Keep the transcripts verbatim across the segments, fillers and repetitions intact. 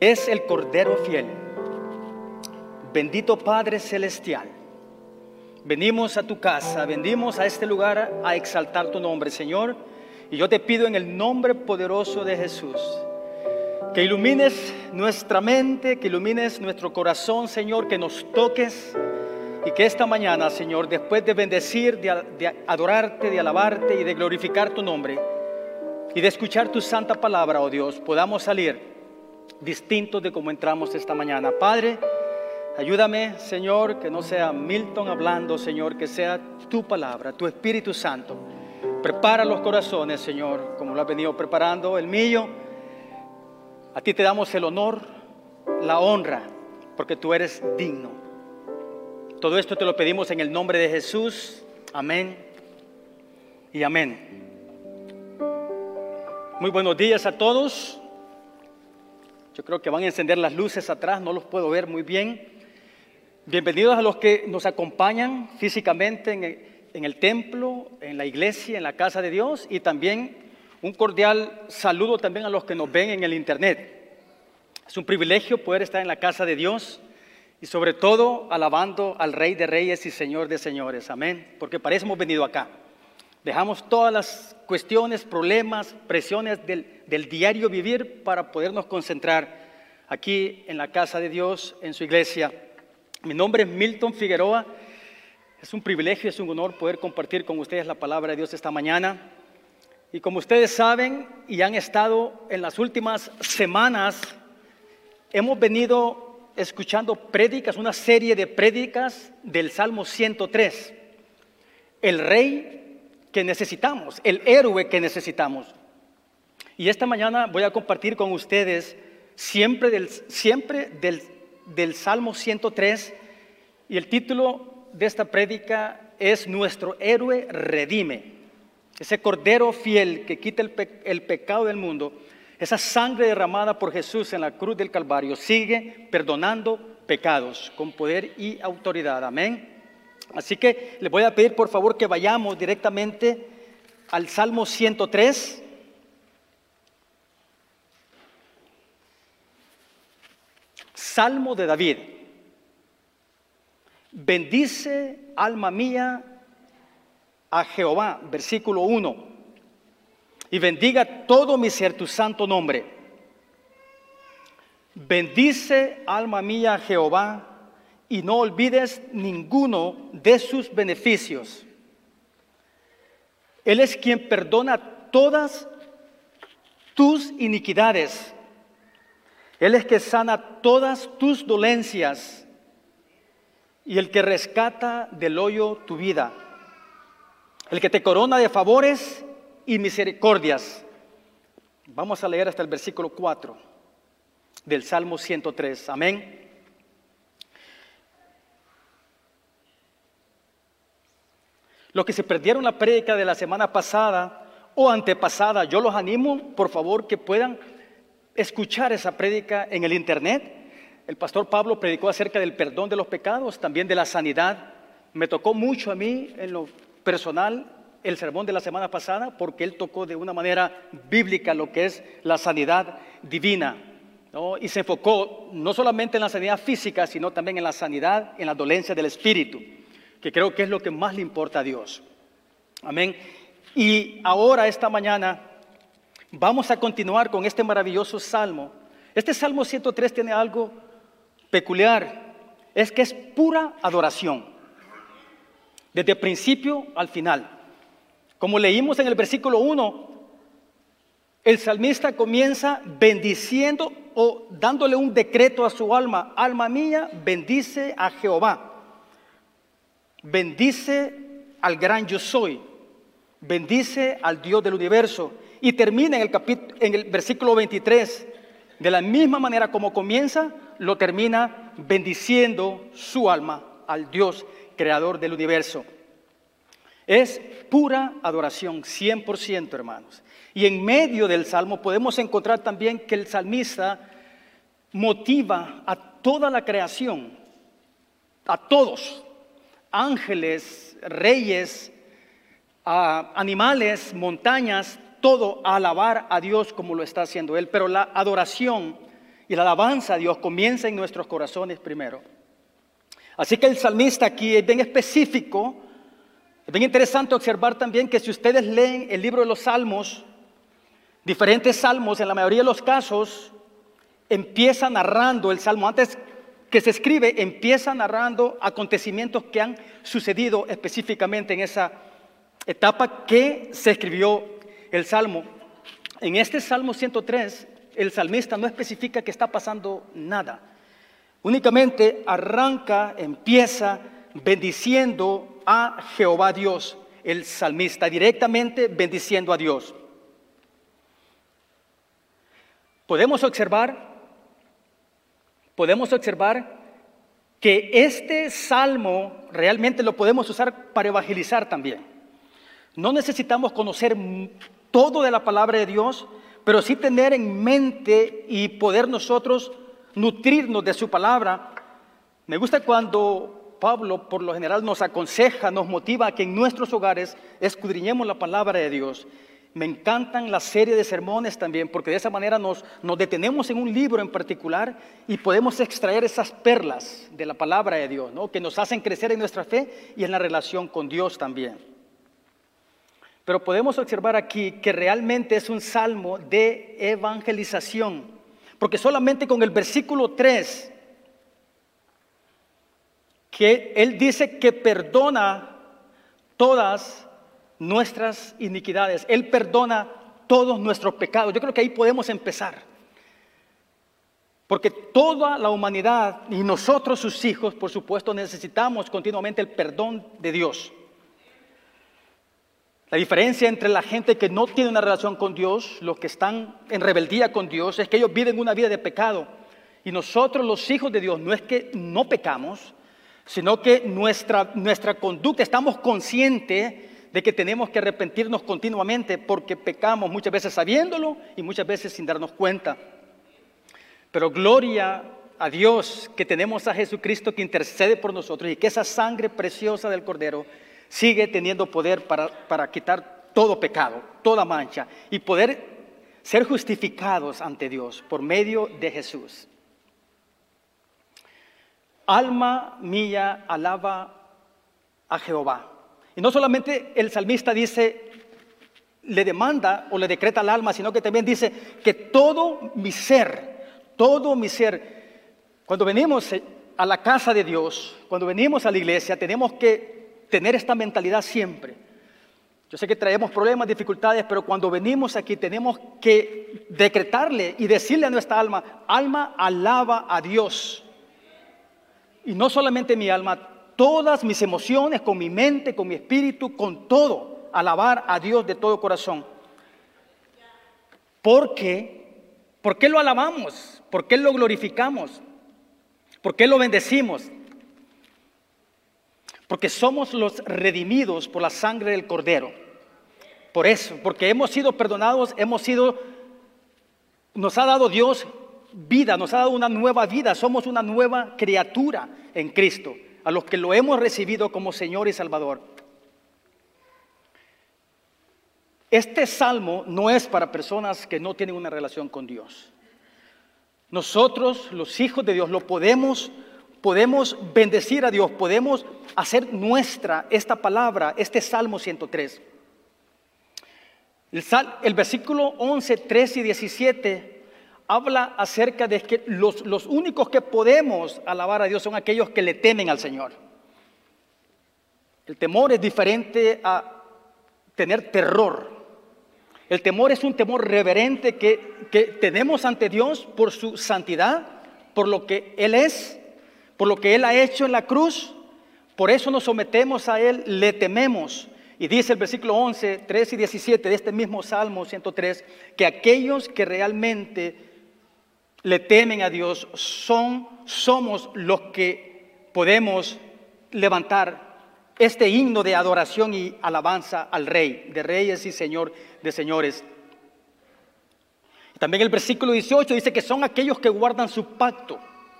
Es el Cordero fiel. Bendito Padre Celestial, venimos a tu casa, venimos a este lugar a exaltar tu nombre, Señor. Y yo te pido en el nombre poderoso de Jesús, que ilumines nuestra mente, que ilumines nuestro corazón, Señor, que nos toques. Y que esta mañana, Señor, después de bendecir, de, de adorarte, de alabarte y de glorificar tu nombre, y de escuchar tu santa palabra, oh Dios, podamos salir distintos de como entramos esta mañana. Padre, ayúdame, Señor, que no sea Milton hablando, Señor, que sea tu palabra, tu Espíritu Santo. Prepara los corazones, Señor, como lo has venido preparando el mío. A ti te damos el honor, la honra, porque tú eres digno. Todo esto te lo pedimos en el nombre de Jesús. Amén y amén. Muy buenos días a todos. Yo creo que van a encender las luces atrás, no los puedo ver muy bien. Bienvenidos a los que nos acompañan físicamente en el, en el templo, en la iglesia, en la casa de Dios, y también un cordial saludo también a los que nos ven en el internet. Es un privilegio poder estar en la casa de Dios y sobre todo alabando al Rey de Reyes y Señor de Señores. Amén. Porque para eso hemos venido acá. Dejamos todas las cuestiones, problemas, presiones del, del diario vivir para podernos concentrar aquí en la casa de Dios, en su iglesia. Mi nombre es Milton Figueroa. Es un privilegio, es un honor poder compartir con ustedes la palabra de Dios esta mañana. Y como ustedes saben y han estado en las últimas semanas, hemos venido escuchando prédicas, una serie de prédicas del Salmo ciento tres. El Rey que necesitamos, el héroe que necesitamos. Y esta mañana voy a compartir con ustedes siempre del, siempre del, del Salmo ciento tres, y el título de esta prédica es Nuestro héroe redime. Ese Cordero fiel que quita el, pe, el pecado del mundo, esa sangre derramada por Jesús en la cruz del Calvario, sigue perdonando pecados con poder y autoridad. Amén. Así que les voy a pedir por favor que vayamos directamente al Salmo ciento tres. Salmo de David. Bendice, alma mía, a Jehová, versículo uno. Y bendiga todo mi ser tu santo nombre. Bendice, alma mía, a Jehová, y no olvides ninguno de sus beneficios. Él es quien perdona todas tus iniquidades. Él es que sana todas tus dolencias y el que rescata del hoyo tu vida. El que te corona de favores y misericordias. Vamos a leer hasta el versículo cuatro del Salmo ciento tres. Amén. Los que se perdieron la prédica de la semana pasada o antepasada, yo los animo, por favor, que puedan escuchar esa prédica en el internet. El pastor Pablo predicó acerca del perdón de los pecados, también de la sanidad. Me tocó mucho a mí, en lo personal, el sermón de la semana pasada, porque él tocó de una manera bíblica lo que es la sanidad divina, ¿no? Y se enfocó no solamente en la sanidad física, sino también en la sanidad, en la dolencia del espíritu, que creo que es lo que más le importa a Dios. Amén. Y ahora, esta mañana, vamos a continuar con este maravilloso salmo. Este Salmo ciento tres tiene algo peculiar, es que es pura adoración, desde principio al final. Como leímos en el versículo uno, el salmista comienza bendiciendo o dándole un decreto a su alma. Alma mía, bendice a Jehová. Bendice al gran yo soy, bendice al Dios del universo. Y termina en el, capítulo, en el versículo veintitrés, de la misma manera como comienza, lo termina bendiciendo su alma al Dios creador del universo. Es pura adoración, cien por ciento, hermanos. Y en medio del salmo podemos encontrar también que el salmista motiva a toda la creación, a todos, ángeles, reyes, a animales, montañas, todo a alabar a Dios como lo está haciendo Él. Pero la adoración y la alabanza a Dios comienza en nuestros corazones primero. Así que el salmista aquí es bien específico. Es bien interesante observar también que si ustedes leen el libro de los Salmos, diferentes salmos, en la mayoría de los casos, empieza narrando el salmo. Antes que se escribe, empieza narrando acontecimientos que han sucedido específicamente en esa etapa que se escribió el salmo. En este Salmo ciento tres, el salmista no especifica que está pasando nada. Únicamente arranca, empieza bendiciendo a Jehová Dios, el salmista, directamente bendiciendo a Dios. Podemos observar, podemos observar que este salmo realmente lo podemos usar para evangelizar también. No necesitamos conocer todo de la palabra de Dios, pero sí tener en mente y poder nosotros nutrirnos de su palabra. Me gusta cuando Pablo, por lo general, nos aconseja, nos motiva a que en nuestros hogares escudriñemos la palabra de Dios. Me encantan la serie de sermones también, porque de esa manera nos, nos detenemos en un libro en particular y podemos extraer esas perlas de la palabra de Dios, ¿no? Que nos hacen crecer en nuestra fe y en la relación con Dios también. Pero podemos observar aquí que realmente es un salmo de evangelización, porque solamente con el versículo tres, que él dice que perdona todas nuestras iniquidades, él perdona todos nuestros pecados. Yo creo que ahí podemos empezar, porque toda la humanidad y nosotros sus hijos, por supuesto, necesitamos continuamente el perdón de Dios. La diferencia entre la gente que no tiene una relación con Dios, los que están en rebeldía con Dios, es que ellos viven una vida de pecado. Y nosotros, los hijos de Dios, no es que no pecamos, sino que nuestra, nuestra conducta, estamos conscientes de que tenemos que arrepentirnos continuamente porque pecamos muchas veces sabiéndolo y muchas veces sin darnos cuenta. Pero gloria a Dios que tenemos a Jesucristo que intercede por nosotros y que esa sangre preciosa del Cordero sigue teniendo poder para, para quitar todo pecado, toda mancha y poder ser justificados ante Dios por medio de Jesús. Alma mía, alaba a Jehová. Y no solamente el salmista dice, le demanda o le decreta al alma, sino que también dice que todo mi ser, todo mi ser, cuando venimos a la casa de Dios, cuando venimos a la iglesia, tenemos que tener esta mentalidad siempre. Yo sé que traemos problemas, dificultades, pero cuando venimos aquí tenemos que decretarle y decirle a nuestra alma, alma, alaba a Dios. Y no solamente mi alma, todas mis emociones, con mi mente, con mi espíritu, con todo, alabar a Dios de todo corazón. ¿Por qué? ¿Por qué lo alabamos? ¿Por qué lo glorificamos? ¿Por qué lo bendecimos? Porque somos los redimidos por la sangre del Cordero. Por eso, porque hemos sido perdonados, hemos sido, nos ha dado Dios vida, nos ha dado una nueva vida, somos una nueva criatura en Cristo, a los que lo hemos recibido como Señor y Salvador. Este salmo no es para personas que no tienen una relación con Dios. Nosotros, los hijos de Dios, lo podemos Podemos bendecir a Dios, podemos hacer nuestra esta palabra, este Salmo ciento tres. El, sal, el versículo once, trece y diecisiete habla acerca de que los, los únicos que podemos alabar a Dios son aquellos que le temen al Señor. El temor es diferente a tener terror. El temor es un temor reverente que, que tenemos ante Dios por su santidad, por lo que Él es, por lo que Él ha hecho en la cruz. Por eso nos sometemos a Él, le tememos. Y dice el versículo once, trece y diecisiete de este mismo Salmo ciento tres, que aquellos que realmente le temen a Dios son, somos los que podemos levantar este himno de adoración y alabanza al Rey, de reyes y Señor de señores. También el versículo dieciocho dice que son aquellos que guardan su pacto.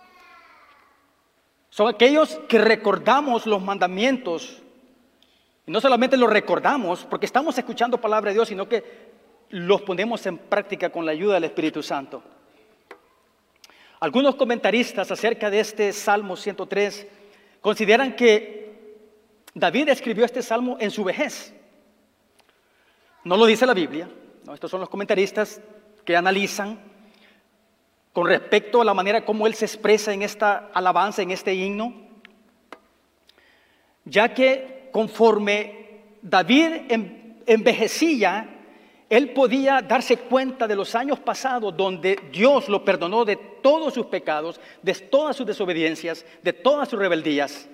Son aquellos que recordamos los mandamientos. Y no solamente los recordamos porque estamos escuchando palabra de Dios, sino que los ponemos en práctica con la ayuda del Espíritu Santo. Algunos comentaristas acerca de este Salmo ciento tres consideran que David escribió este salmo en su vejez. No lo dice la Biblia, ¿no? Estos son los comentaristas que analizan con respecto a la manera como él se expresa en esta alabanza, en este himno, ya que conforme David envejecía, él podía darse cuenta de los años pasados donde Dios lo perdonó de todos sus pecados, de todas sus desobediencias, de todas sus rebeldías,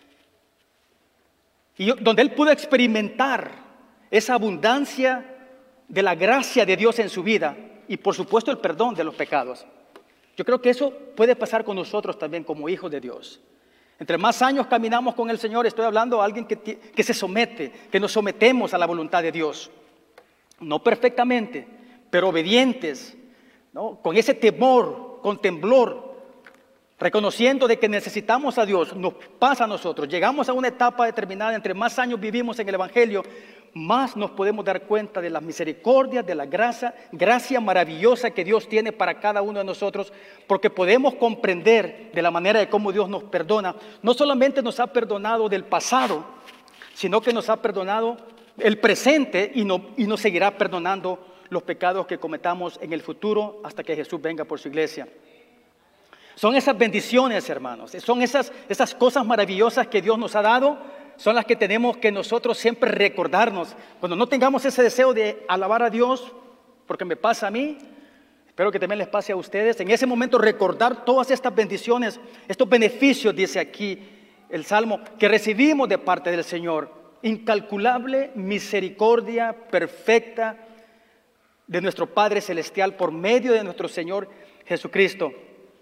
y donde él pudo experimentar esa abundancia de la gracia de Dios en su vida y por supuesto el perdón de los pecados. Yo creo que eso puede pasar con nosotros también como hijos de Dios. Entre más años caminamos con el Señor, estoy hablando de alguien que, que se somete, que nos sometemos a la voluntad de Dios. No perfectamente, pero obedientes, ¿no? Con ese temor, con temblor, reconociendo de que necesitamos a Dios. Nos pasa a nosotros, llegamos a una etapa determinada, entre más años vivimos en el Evangelio, más nos podemos dar cuenta de las misericordias, de la gracia, gracia maravillosa que Dios tiene para cada uno de nosotros, porque podemos comprender de la manera de cómo Dios nos perdona. No solamente nos ha perdonado del pasado, sino que nos ha perdonado el presente y, no, y nos seguirá perdonando los pecados que cometamos en el futuro hasta que Jesús venga por su iglesia. Son esas bendiciones, hermanos, son esas, esas cosas maravillosas que Dios nos ha dado, son las que tenemos que nosotros siempre recordarnos. Cuando no tengamos ese deseo de alabar a Dios, porque me pasa a mí, espero que también les pase a ustedes, en ese momento recordar todas estas bendiciones, estos beneficios, dice aquí el Salmo, que recibimos de parte del Señor. Incalculable misericordia perfecta de nuestro Padre Celestial por medio de nuestro Señor Jesucristo.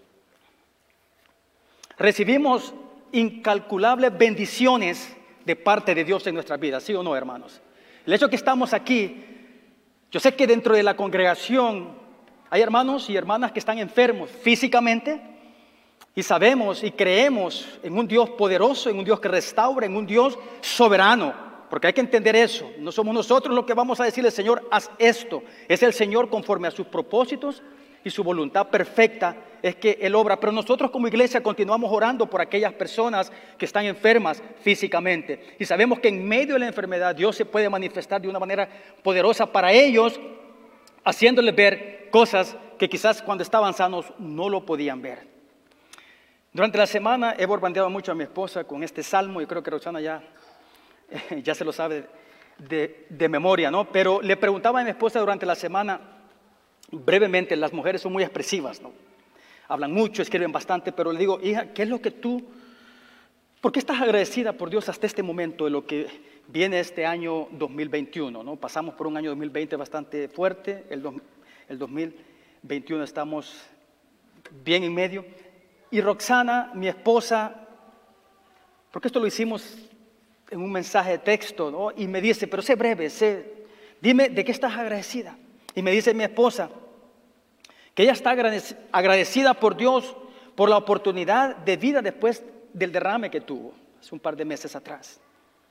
Recibimos incalculables bendiciones de parte de Dios en nuestras vidas, ¿sí o no, hermanos? El hecho de que estamos aquí, yo sé que dentro de la congregación hay hermanos y hermanas que están enfermos físicamente y sabemos y creemos en un Dios poderoso, en un Dios que restaura, en un Dios soberano, porque hay que entender eso. No somos nosotros los que vamos a decirle, Señor, haz esto. Es el Señor conforme a sus propósitos y su voluntad perfecta es que Él obra. Pero nosotros como iglesia continuamos orando por aquellas personas que están enfermas físicamente. Y sabemos que en medio de la enfermedad Dios se puede manifestar de una manera poderosa para ellos, haciéndoles ver cosas que quizás cuando estaban sanos no lo podían ver. Durante la semana he bombardeado mucho a mi esposa con este salmo y creo que Roxana ya, ya se lo sabe de, de memoria, ¿no? Pero le preguntaba a mi esposa durante la semana, brevemente, las mujeres son muy expresivas, ¿no? Hablan mucho, escriben bastante, pero le digo, hija, ¿qué es lo que tú, por qué estás agradecida por Dios hasta este momento de lo que viene este año dos mil veintiuno, ¿no? Pasamos por un año dos mil veinte bastante fuerte, el, do, el dos mil veintiuno estamos bien en medio. Y Roxana, mi esposa, porque esto lo hicimos en un mensaje de texto, ¿no? Y me dice, pero sé breve, sé, dime de qué estás agradecida. Y me dice mi esposa que ella está agradecida por Dios por la oportunidad de vida después del derrame que tuvo hace un par de meses atrás.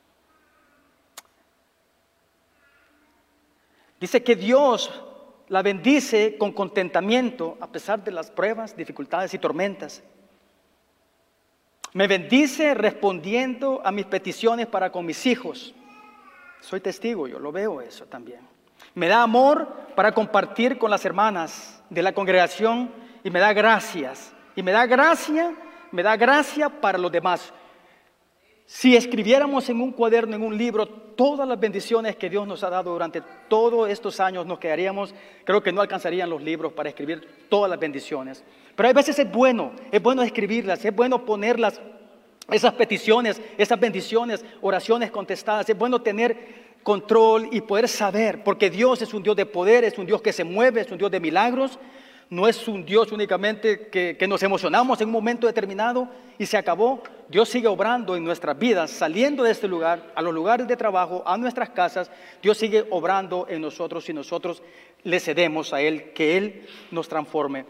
Dice que Dios la bendice con contentamiento a pesar de las pruebas, dificultades y tormentas. Me bendice respondiendo a mis peticiones para con mis hijos. Soy testigo, yo lo veo eso también. Me da amor para compartir con las hermanas de la congregación y me da gracias. Y me da gracia, me da gracia para los demás. Si escribiéramos en un cuaderno, en un libro, todas las bendiciones que Dios nos ha dado durante todos estos años, nos quedaríamos, creo que no alcanzarían los libros para escribir todas las bendiciones. Pero a veces es bueno, es bueno escribirlas, es bueno ponerlas, esas peticiones, esas bendiciones, oraciones contestadas, es bueno tener control y poder saber, porque Dios es un Dios de poder, es un Dios que se mueve, es un Dios de milagros, no es un Dios únicamente que, que nos emocionamos en un momento determinado y se acabó. Dios sigue obrando en nuestras vidas, saliendo de este lugar, a los lugares de trabajo, a nuestras casas. Dios sigue obrando en nosotros y nosotros le cedemos a Él, que Él nos transforme.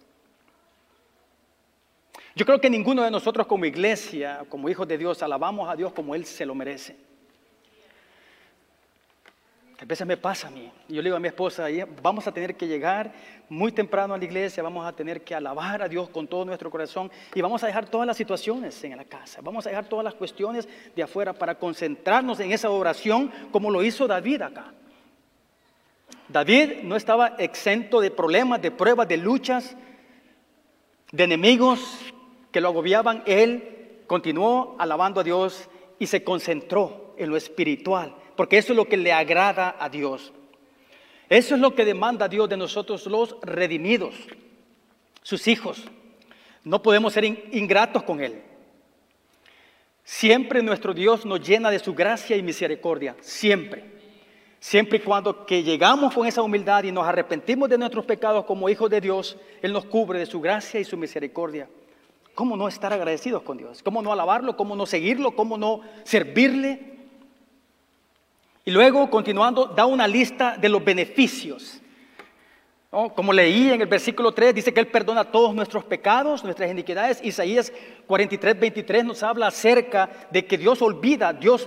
Yo creo que ninguno de nosotros como iglesia, como hijos de Dios, alabamos a Dios como Él se lo merece. veces me pasa a mí. Y yo le digo a mi esposa, vamos a tener que llegar muy temprano a la iglesia, vamos a tener que alabar a Dios con todo nuestro corazón y vamos a dejar todas las situaciones en la casa, vamos a dejar todas las cuestiones de afuera para concentrarnos en esa oración como lo hizo David acá. David no estaba exento de problemas, de pruebas, de luchas, de enemigos que lo agobiaban. Él continuó alabando a Dios y se concentró en lo espiritual, porque eso es lo que le agrada a Dios. Eso es lo que demanda Dios de nosotros los redimidos, sus hijos. No podemos ser ingratos con Él. Siempre nuestro Dios nos llena de su gracia y misericordia, siempre. Siempre y cuando que llegamos con esa humildad y nos arrepentimos de nuestros pecados como hijos de Dios, Él nos cubre de su gracia y su misericordia. ¿Cómo no estar agradecidos con Dios? ¿Cómo no alabarlo? ¿Cómo no seguirlo? ¿Cómo no servirle? Y luego, continuando, da una lista de los beneficios. ¿No? Como leí en el versículo tres, dice que Él perdona todos nuestros pecados, nuestras iniquidades. Isaías cuarenta y tres, veintitrés nos habla acerca de que Dios olvida, Dios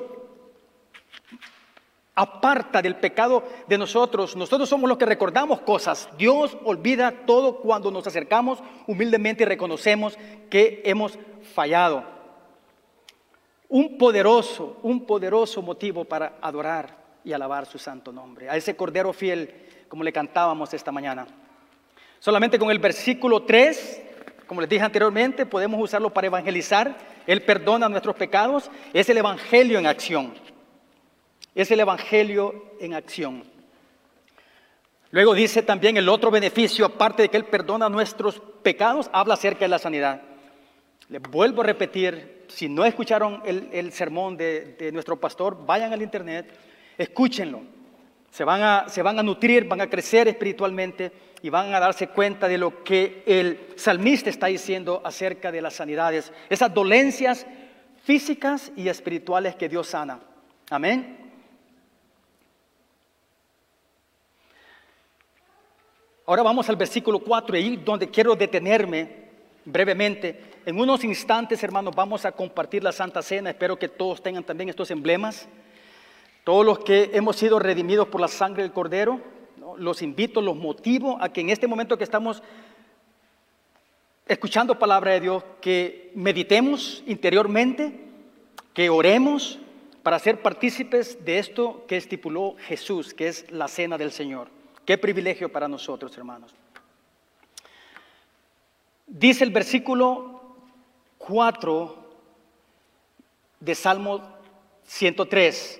aparta del pecado de nosotros. Nosotros somos los que recordamos cosas. Dios olvida todo cuando nos acercamos humildemente y reconocemos que hemos fallado. Un poderoso, un poderoso motivo para adorar y alabar su santo nombre. A ese Cordero fiel, como le cantábamos esta mañana. Solamente con el versículo tres, como les dije anteriormente, podemos usarlo para evangelizar. Él perdona nuestros pecados. Es el evangelio en acción. Es el evangelio en acción. Luego dice también el otro beneficio, aparte de que Él perdona nuestros pecados, habla acerca de la sanidad. Les vuelvo a repetir, si no escucharon el, el sermón de, de nuestro pastor, vayan al internet, escúchenlo. Se van, a, se van a nutrir, van a crecer espiritualmente y van a darse cuenta de lo que el salmista está diciendo acerca de las sanidades, esas dolencias físicas y espirituales que Dios sana. Amén. Ahora vamos al versículo cuatro, ahí donde quiero detenerme brevemente. En unos instantes, hermanos, vamos a compartir la Santa Cena. Espero que todos tengan también estos emblemas. Todos los que hemos sido redimidos por la sangre del Cordero, ¿no? Los invito, los motivo a que en este momento que estamos escuchando palabra de Dios, que meditemos interiormente, que oremos para ser partícipes de esto que estipuló Jesús, que es la cena del Señor. Qué privilegio para nosotros, hermanos. Dice el versículo cuatro de Salmo ciento tres.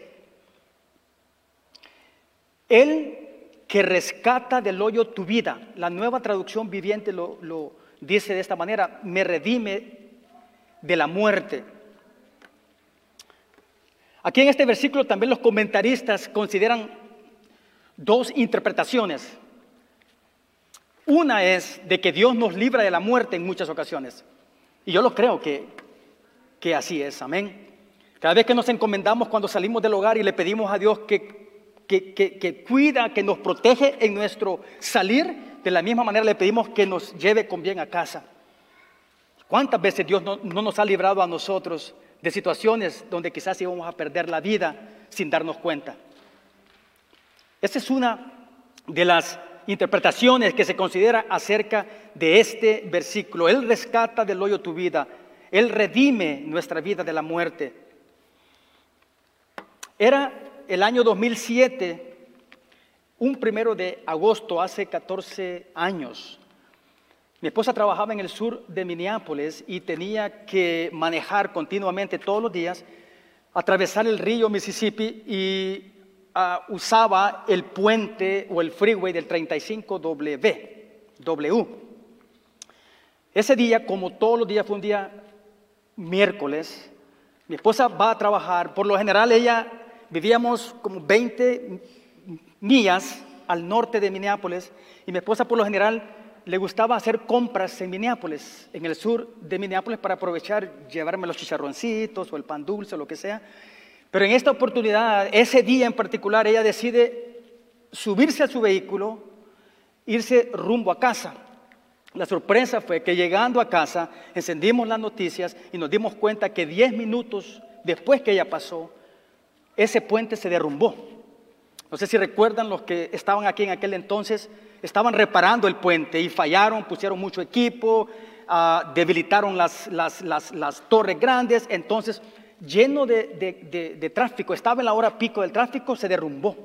Él que rescata del hoyo tu vida. La Nueva Traducción Viviente lo, lo dice de esta manera: me redime de la muerte. Aquí en este versículo también los comentaristas consideran dos interpretaciones. Una es de que Dios nos libra de la muerte en muchas ocasiones. Y yo lo creo que, que así es, amén. Cada vez que nos encomendamos cuando salimos del hogar y le pedimos a Dios que, que, que, que cuida, que nos protege en nuestro salir, de la misma manera le pedimos que nos lleve con bien a casa. ¿Cuántas veces Dios no, no nos ha librado a nosotros de situaciones donde quizás íbamos a perder la vida sin darnos cuenta? Esta es una de las interpretaciones que se considera acerca de este versículo. Él rescata del hoyo tu vida. Él redime nuestra vida de la muerte. Era el año dos mil siete, un primero de agosto, hace catorce años. Mi esposa trabajaba en el sur de Minneapolis y tenía que manejar continuamente todos los días, atravesar el río Mississippi y Uh, usaba el puente o el freeway del treinta y cinco W. Ese día, como todos los días, fue un día miércoles. Mi esposa va a trabajar. Por lo general, ella vivíamos como veinte millas al norte de Minneapolis. Y mi esposa, por lo general, le gustaba hacer compras en Minneapolis, en el sur de Minneapolis, para aprovechar, llevarme los chicharroncitos o el pan dulce o lo que sea. Pero en esta oportunidad, ese día en particular, ella decide subirse a su vehículo, irse rumbo a casa. La sorpresa fue que llegando a casa, encendimos las noticias y nos dimos cuenta que diez minutos después que ella pasó, ese puente se derrumbó. No sé si recuerdan los que estaban aquí en aquel entonces, estaban reparando el puente y fallaron, pusieron mucho equipo, uh, debilitaron las, las, las, las torres grandes, entonces lleno de, de, de, de tráfico, estaba en la hora pico del tráfico, se derrumbó.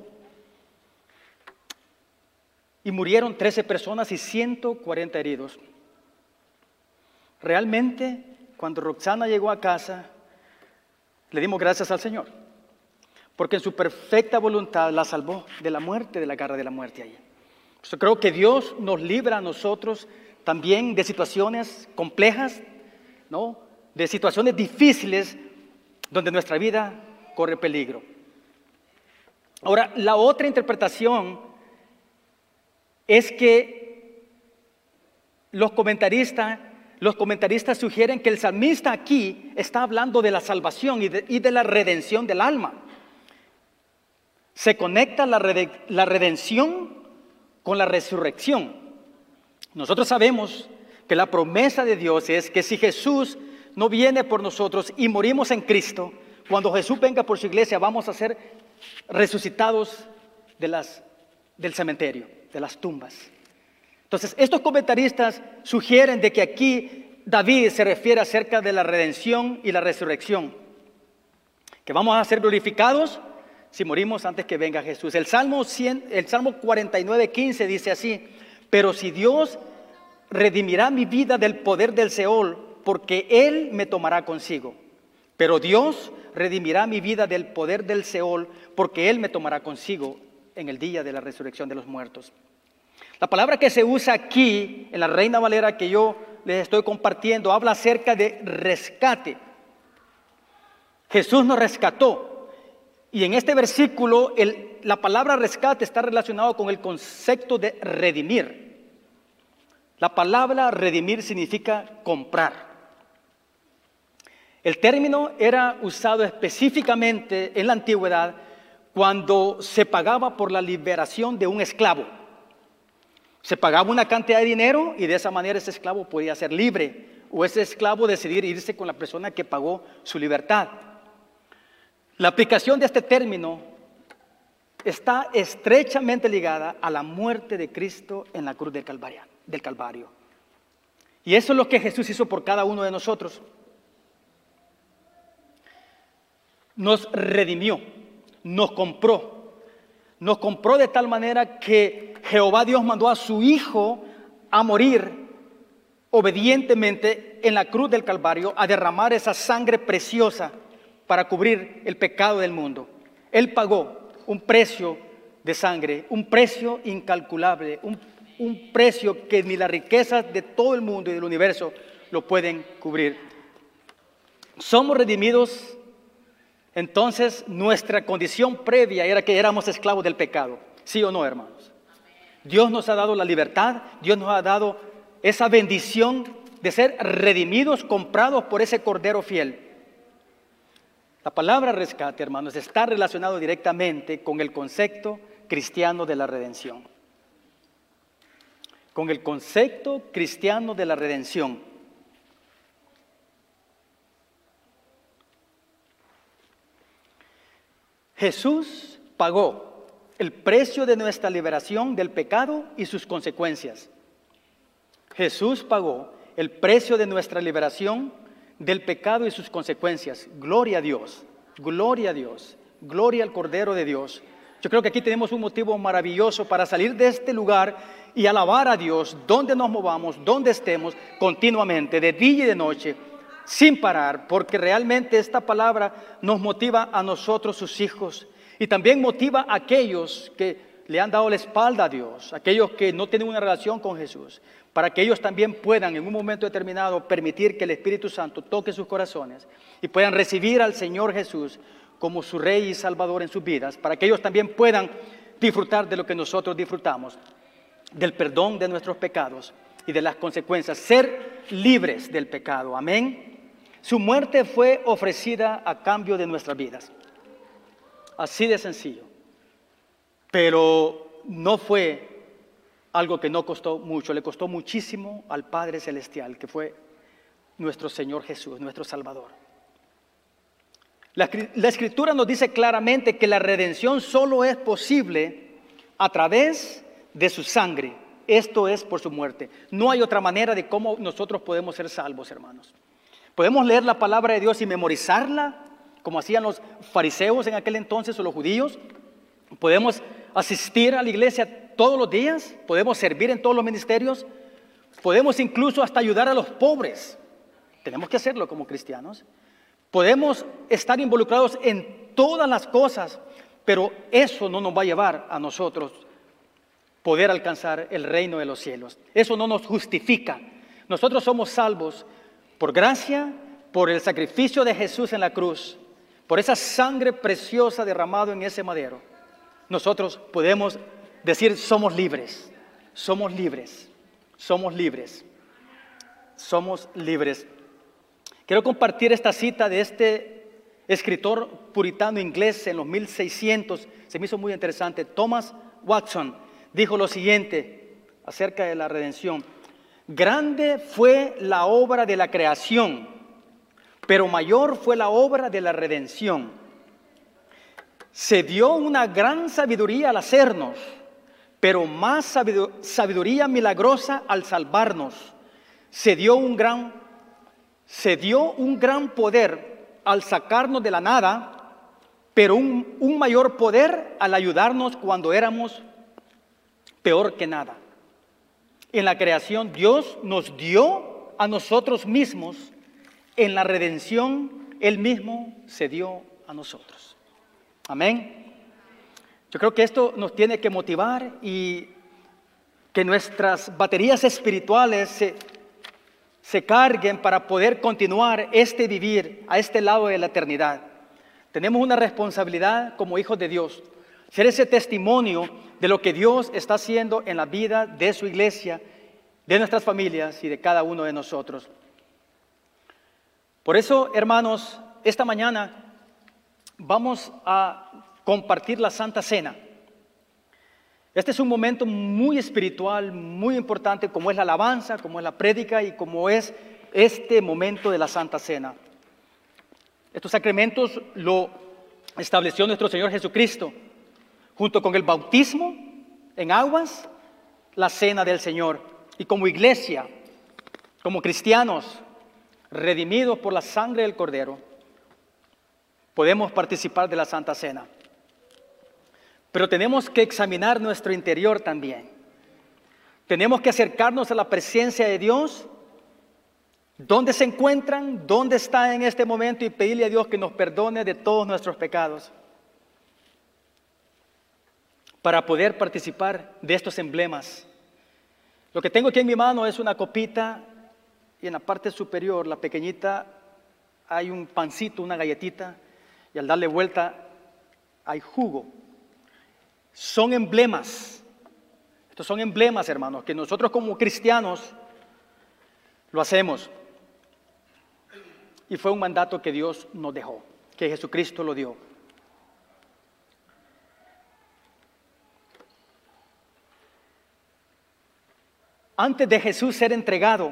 Y murieron trece personas y ciento cuarenta heridos. Realmente, cuando Roxana llegó a casa, le dimos gracias al Señor, porque en su perfecta voluntad la salvó de la muerte, de la garra de la muerte allí. Yo creo que Dios nos libra a nosotros también de situaciones complejas, ¿no? De situaciones difíciles donde nuestra vida corre peligro. Ahora, la otra interpretación es que los comentaristas, los comentaristas sugieren que el salmista aquí está hablando de la salvación y de, y de la redención del alma. Se conecta la, rede, la redención con la resurrección. Nosotros sabemos que la promesa de Dios es que si Jesús no viene por nosotros y morimos en Cristo, cuando Jesús venga por su iglesia vamos a ser resucitados de las, del cementerio, de las tumbas. Entonces, estos comentaristas sugieren de que aquí David se refiere acerca de la redención y la resurrección, que vamos a ser glorificados si morimos antes que venga Jesús. El Salmo, cien, el Salmo cuarenta y nueve, quince dice así: pero si Dios redimirá mi vida del poder del Seol, porque Él me tomará consigo. Pero Dios redimirá mi vida del poder del Seol, porque Él me tomará consigo en el día de la resurrección de los muertos. La palabra que se usa aquí, en la Reina Valera que yo les estoy compartiendo, habla acerca de rescate. Jesús nos rescató. Y en este versículo, el, la palabra rescate está relacionado con el concepto de redimir. La palabra redimir significa comprar. El término era usado específicamente en la antigüedad cuando se pagaba por la liberación de un esclavo. Se pagaba una cantidad de dinero y de esa manera ese esclavo podía ser libre, o ese esclavo decidir irse con la persona que pagó su libertad. La aplicación de este término está estrechamente ligada a la muerte de Cristo en la cruz del Calvario, del Calvario. Y eso es lo que Jesús hizo por cada uno de nosotros. Nos redimió, nos compró. Nos compró de tal manera que Jehová Dios mandó a su Hijo a morir obedientemente en la cruz del Calvario, a derramar esa sangre preciosa para cubrir el pecado del mundo. Él pagó un precio de sangre, un precio incalculable, un, un precio que ni las riquezas de todo el mundo y del universo lo pueden cubrir. Somos redimidos. Entonces, nuestra condición previa era que éramos esclavos del pecado. ¿Sí o no, hermanos? Dios nos ha dado la libertad, Dios nos ha dado esa bendición de ser redimidos, comprados por ese Cordero fiel. La palabra rescate, hermanos, está relacionado directamente con el concepto cristiano de la redención. Con el concepto cristiano de la redención. Jesús pagó el precio de nuestra liberación del pecado y sus consecuencias. Jesús pagó el precio de nuestra liberación del pecado y sus consecuencias. Gloria a Dios, gloria a Dios, gloria al Cordero de Dios. Yo creo que aquí tenemos un motivo maravilloso para salir de este lugar y alabar a Dios donde nos movamos, donde estemos, continuamente, de día y de noche, sin parar, porque realmente esta palabra nos motiva a nosotros, sus hijos, y también motiva a aquellos que le han dado la espalda a Dios, aquellos que no tienen una relación con Jesús, para que ellos también puedan en un momento determinado permitir que el Espíritu Santo toque sus corazones y puedan recibir al Señor Jesús como su Rey y Salvador en sus vidas, para que ellos también puedan disfrutar de lo que nosotros disfrutamos, del perdón de nuestros pecados y de las consecuencias, ser libres del pecado. Amén. Su muerte fue ofrecida a cambio de nuestras vidas. Así de sencillo. Pero no fue algo que no costó mucho, le costó muchísimo al Padre Celestial, que fue nuestro Señor Jesús, nuestro Salvador. La, la Escritura nos dice claramente que la redención solo es posible a través de su sangre. Esto es por su muerte. No hay otra manera de cómo nosotros podemos ser salvos, hermanos. Podemos leer la palabra de Dios y memorizarla, como hacían los fariseos en aquel entonces o los judíos. Podemos asistir a la iglesia todos los días. Podemos servir en todos los ministerios. Podemos incluso hasta ayudar a los pobres. Tenemos que hacerlo como cristianos. Podemos estar involucrados en todas las cosas, pero eso no nos va a llevar a nosotros poder alcanzar el reino de los cielos. Eso no nos justifica. Nosotros somos salvos por gracia, por el sacrificio de Jesús en la cruz, por esa sangre preciosa derramada en ese madero. Nosotros podemos decir somos libres, somos libres, somos libres, somos libres. Quiero compartir esta cita de este escritor puritano inglés en los mil seiscientos, se me hizo muy interesante. Thomas Watson dijo lo siguiente acerca de la redención: grande fue la obra de la creación, pero mayor fue la obra de la redención. Se dio una gran sabiduría al hacernos, pero más sabiduría milagrosa al salvarnos. Se dio un gran, se dio un gran poder al sacarnos de la nada, pero un, un mayor poder al ayudarnos cuando éramos peor que nada. En la creación Dios nos dio a nosotros mismos. En la redención Él mismo se dio a nosotros. Amén. Yo creo que esto nos tiene que motivar y que nuestras baterías espirituales se, se carguen para poder continuar este vivir a este lado de la eternidad. Tenemos una responsabilidad como hijos de Dios, ser ese testimonio de lo que Dios está haciendo en la vida de su iglesia, de nuestras familias y de cada uno de nosotros. Por eso, hermanos, esta mañana vamos a compartir la Santa Cena. Este es un momento muy espiritual, muy importante, como es la alabanza, como es la prédica y como es este momento de la Santa Cena. Estos sacramentos lo estableció nuestro Señor Jesucristo, junto con el bautismo en aguas, la cena del Señor. Y como iglesia, como cristianos, redimidos por la sangre del Cordero, podemos participar de la Santa Cena. Pero tenemos que examinar nuestro interior también. Tenemos que acercarnos a la presencia de Dios. ¿Dónde se encuentran? ¿Dónde está en este momento? Y pedirle a Dios que nos perdone de todos nuestros pecados, para poder participar de estos emblemas. Lo que tengo aquí en mi mano es una copita y en la parte superior, la pequeñita, hay un pancito, una galletita, y al darle vuelta hay jugo. Son emblemas. Estos son emblemas, hermanos, que nosotros como cristianos lo hacemos. Y fue un mandato que Dios nos dejó, que Jesucristo lo dio. Antes de Jesús ser entregado,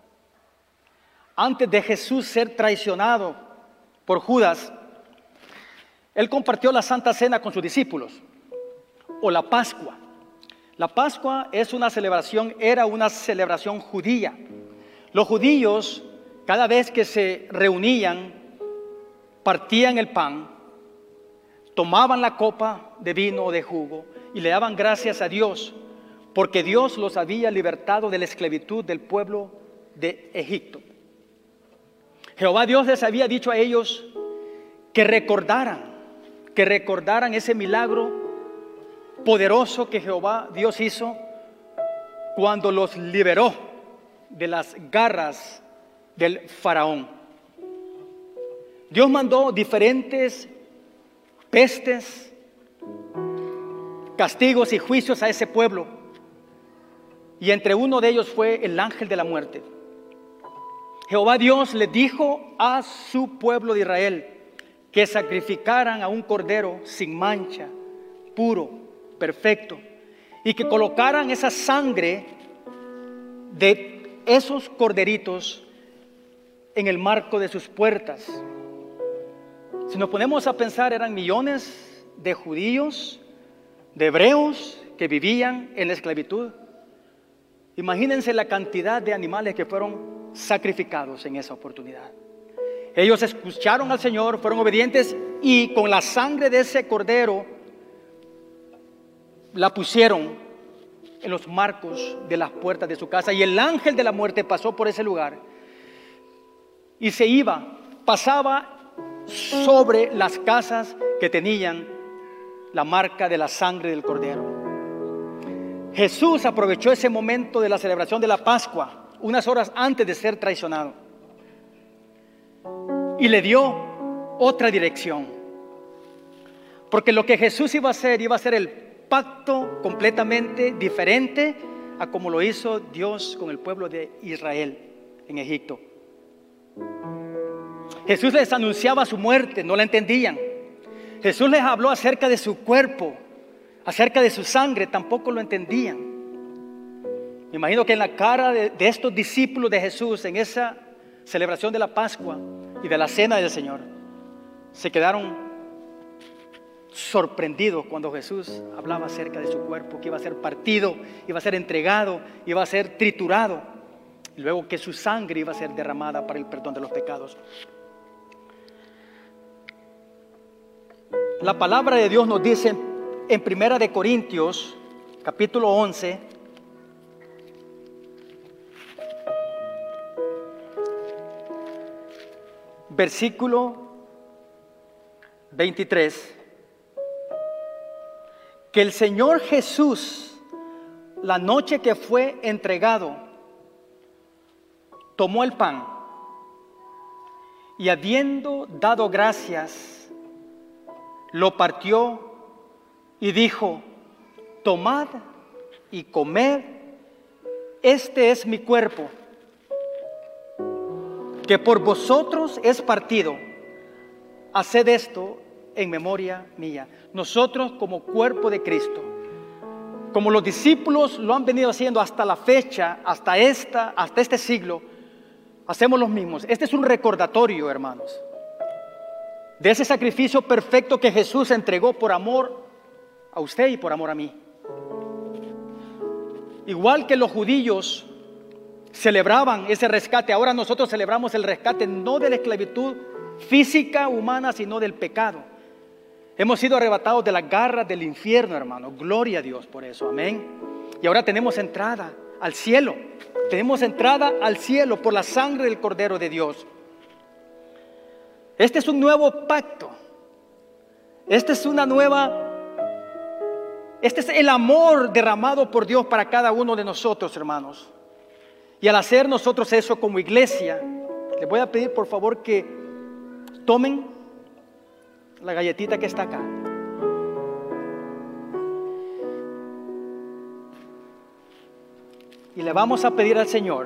antes de Jesús ser traicionado por Judas, Él compartió la Santa Cena con sus discípulos, o la Pascua. La Pascua es una celebración, era una celebración judía. Los judíos, cada vez que se reunían, partían el pan, tomaban la copa de vino o de jugo y le daban gracias a Dios, porque Dios los había libertado de la esclavitud del pueblo de Egipto. Jehová Dios les había dicho a ellos que recordaran, que recordaran ese milagro poderoso que Jehová Dios hizo cuando los liberó de las garras del faraón. Dios mandó diferentes pestes, castigos y juicios a ese pueblo, y entre uno de ellos fue el ángel de la muerte. Jehová Dios le dijo a su pueblo de Israel que sacrificaran a un cordero sin mancha, puro, perfecto, y que colocaran esa sangre de esos corderitos en el marco de sus puertas. Si nos ponemos a pensar, eran millones de judíos, de hebreos que vivían en la esclavitud. Imagínense la cantidad de animales que fueron sacrificados en esa oportunidad. Ellos escucharon al Señor, fueron obedientes y con la sangre de ese cordero la pusieron en los marcos de las puertas de su casa. Y el ángel de la muerte pasó por ese lugar y se iba, pasaba sobre las casas que tenían la marca de la sangre del cordero. Jesús aprovechó ese momento de la celebración de la Pascua, unas horas antes de ser traicionado, y le dio otra dirección. Porque lo que Jesús iba a hacer, iba a ser el pacto completamente diferente a como lo hizo Dios con el pueblo de Israel en Egipto. Jesús les anunciaba su muerte, no la entendían. Jesús les habló acerca de su cuerpo, acerca de su sangre, tampoco lo entendían. Me imagino que en la cara de, de estos discípulos de Jesús, en esa celebración de la Pascua y de la Cena del Señor, se quedaron sorprendidos cuando Jesús hablaba acerca de su cuerpo, que iba a ser partido, iba a ser entregado, iba a ser triturado, y luego que su sangre iba a ser derramada para el perdón de los pecados. La palabra de Dios nos dice en Primera de Corintios, capítulo once, versículo veintitrés, que el Señor Jesús, la noche que fue entregado, tomó el pan y habiendo dado gracias, lo partió y dijo: tomad y comed, este es mi cuerpo, que por vosotros es partido. Haced esto en memoria mía. Nosotros como cuerpo de Cristo, como los discípulos lo han venido haciendo hasta la fecha, hasta esta, hasta este siglo, hacemos los mismos. Este es un recordatorio, hermanos, de ese sacrificio perfecto que Jesús entregó por amor a usted y por amor a mí. Igual que los judíos celebraban ese rescate, ahora nosotros celebramos el rescate no de la esclavitud física humana, sino del pecado. Hemos sido arrebatados de las garras del infierno, hermano. Gloria a Dios por eso, amén. Y ahora tenemos entrada al cielo. Tenemos entrada al cielo por la sangre del Cordero de Dios. Este es un nuevo pacto. Este es una nueva... Este es el amor derramado por Dios para cada uno de nosotros, hermanos. Y al hacer nosotros eso como iglesia, les voy a pedir por favor que tomen la galletita que está acá. Y le vamos a pedir al Señor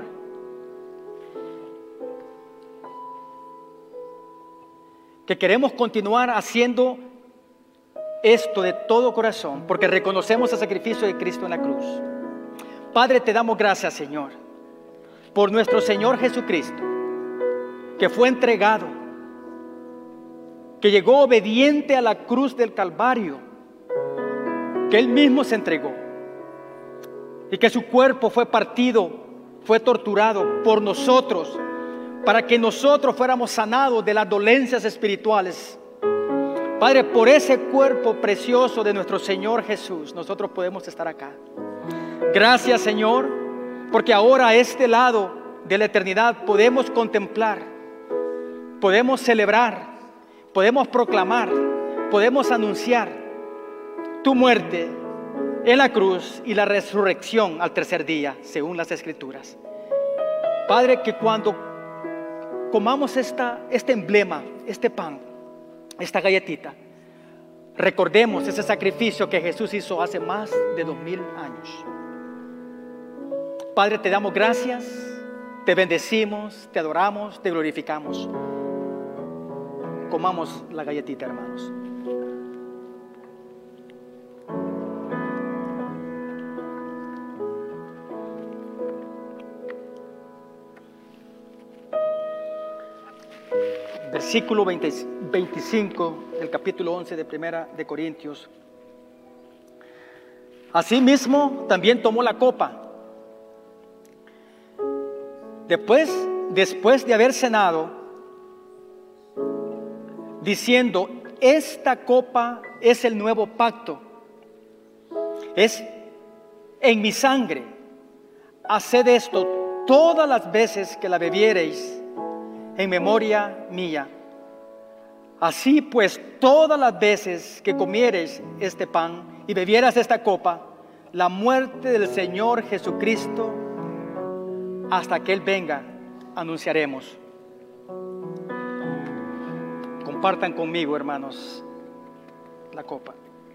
que queremos continuar haciendo esto de todo corazón, porque reconocemos el sacrificio de Cristo en la cruz. Padre, te damos gracias, Señor, por nuestro Señor Jesucristo, que fue entregado, que llegó obediente a la cruz del Calvario, que Él mismo se entregó y que su cuerpo fue partido, fue torturado por nosotros, para que nosotros fuéramos sanados de las dolencias espirituales. Padre, por ese cuerpo precioso de nuestro Señor Jesús, nosotros podemos estar acá. Gracias, Señor, porque ahora a este lado de la eternidad podemos contemplar, podemos celebrar, podemos proclamar, podemos anunciar tu muerte en la cruz y la resurrección al tercer día, según las Escrituras. Padre, que cuando comamos esta, este emblema, este pan, esta galletita, recordemos ese sacrificio que Jesús hizo hace más de dos mil años. Padre, te damos gracias, te bendecimos, te adoramos, te glorificamos. Comamos la galletita, hermanos. versículo veinte, veinticinco del capítulo once de Primera de Corintios. Asimismo, también tomó la copa. Después, después de haber cenado, diciendo: esta copa es el nuevo pacto, es en mi sangre. Haced esto todas las veces que la bebiereis en memoria mía. Así pues, todas las veces que comiereis este pan y bebieras esta copa, la muerte del Señor Jesucristo, hasta que Él venga, anunciaremos. Compartan conmigo, hermanos, la copa.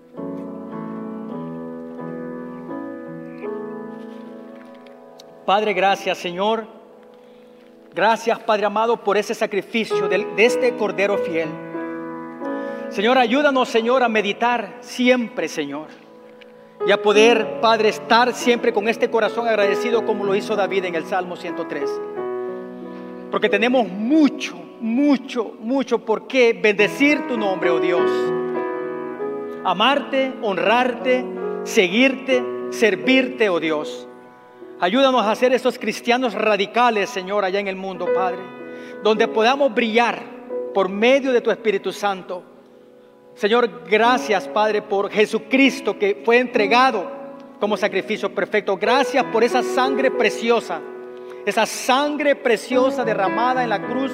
Padre, gracias, Señor. Gracias, Padre amado, por ese sacrificio de, de este Cordero fiel. Señor, ayúdanos, Señor, a meditar siempre, Señor, y a poder, Padre, estar siempre con este corazón agradecido como lo hizo David en el Salmo ciento tres. Porque tenemos mucho, mucho, mucho por qué bendecir tu nombre, oh Dios. Amarte, honrarte, seguirte, servirte, oh Dios. Ayúdanos a ser esos cristianos radicales, Señor, allá en el mundo, Padre, donde podamos brillar por medio de tu Espíritu Santo. Señor, gracias, Padre, por Jesucristo que fue entregado como sacrificio perfecto. Gracias por esa sangre preciosa, esa sangre preciosa derramada en la cruz.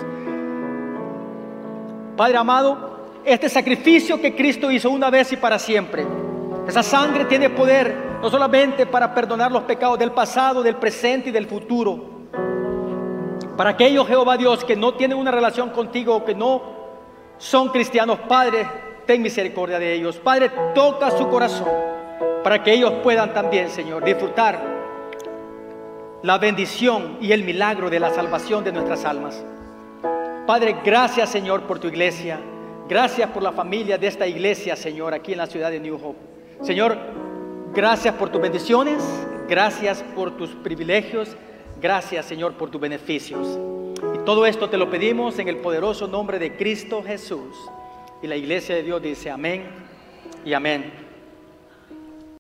Padre amado, este sacrificio que Cristo hizo una vez y para siempre, esa sangre tiene poder no solamente para perdonar los pecados del pasado, del presente y del futuro. Para aquellos, Jehová Dios, que no tienen una relación contigo, que no son cristianos, Padre, ten misericordia de ellos. Padre, toca su corazón para que ellos puedan también, Señor, disfrutar la bendición y el milagro de la salvación de nuestras almas. Padre, gracias, Señor, por tu iglesia. Gracias por la familia de esta iglesia, Señor, aquí en la ciudad de New Hope. Señor, gracias por tus bendiciones, gracias por tus privilegios, gracias, Señor, por tus beneficios. Y todo esto te lo pedimos en el poderoso nombre de Cristo Jesús. Y la iglesia de Dios dice amén y amén.